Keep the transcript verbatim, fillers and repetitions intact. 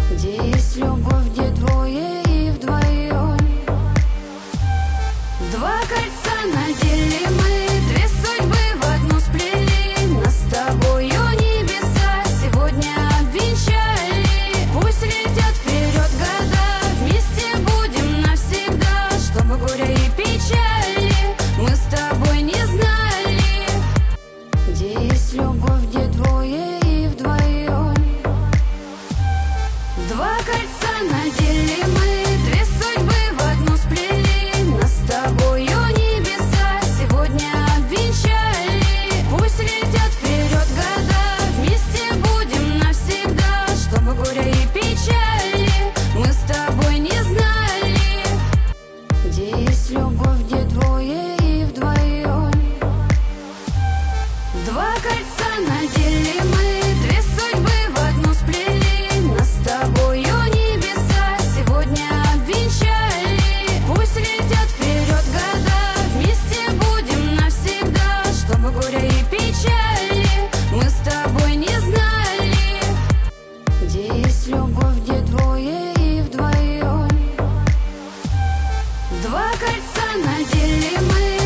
Где есть любовь, где двое и вдвоем. Два кольца надели мы, две судьбы в одну сплели. Нас с тобою небеса сегодня обвенчали. Пусть летят вперед года, вместе будем навсегда. Чтобы горя и печали мы с тобой не знали. Где есть любовь, где двое и вдвоем. Два кольца надели мы, две судьбы в одну сплели. Нас с тобою небеса сегодня обвенчали. Пусть летят вперед года, вместе будем навсегда. Чтобы горя и печали мы с тобой не знали. Где есть любовь, где двое и вдвоем. Два кольца надели мы, две судьбы в одну сплели. Нас с тобою небеса сегодня обвенчали. Пусть летят вперед года, вместе будем навсегда. Чтобы горя и печали мы с тобой не знали. Где есть любовь, где двое и вдвоем. Два кольца надели мы.